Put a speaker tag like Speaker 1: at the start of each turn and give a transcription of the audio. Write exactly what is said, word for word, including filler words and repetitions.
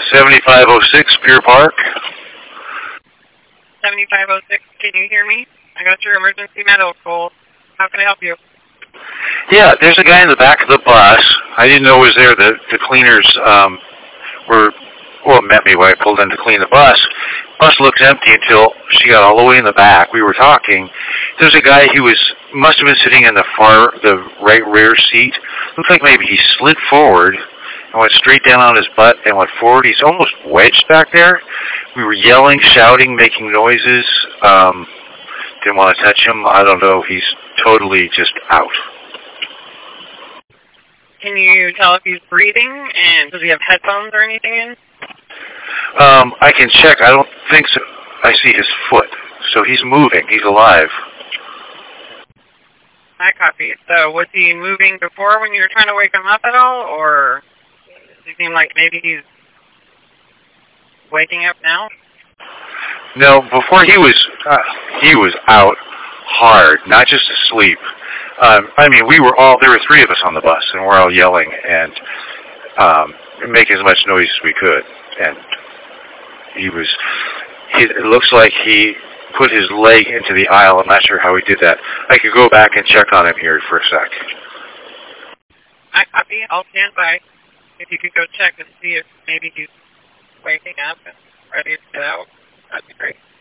Speaker 1: seventy-five oh six Pier Park.
Speaker 2: seventy-five oh six, can you hear me? I got your emergency medical. How can I help you?
Speaker 1: Yeah, there's a guy in the back of the bus. I didn't know it was there. The, the cleaners um, were, well, met me when I pulled in to clean the bus. Bus looks empty until she got all the way in the back. We were talking. There's a guy who was, must have been sitting in the far, the right rear seat. Looks like maybe he slid forward and went straight down on his butt and went forward. He's almost wedged back there. We were yelling, shouting, making noises. Um, didn't want to touch him. I don't know. He's totally just out.
Speaker 2: Can you tell if he's breathing, and does he have headphones or anything in?
Speaker 1: Um, I can check. I don't think so. I see his foot. So he's moving. He's alive.
Speaker 2: I copy. So was he moving before when you were trying to wake him up at all, or does it seem like maybe he's waking up now?
Speaker 1: No, before he was, uh, he was out hard, not just asleep. Um, I mean, we were all, there were three of us on the bus, and we're all yelling and um, making as much noise as we could. And he was, he, it looks like he put his leg into the aisle. I'm not sure how he did that. I could go back and check on him here for a sec.
Speaker 2: I copy. I'll stand by. If you could go check and see if maybe he's waking up and ready to get out, that'd be great.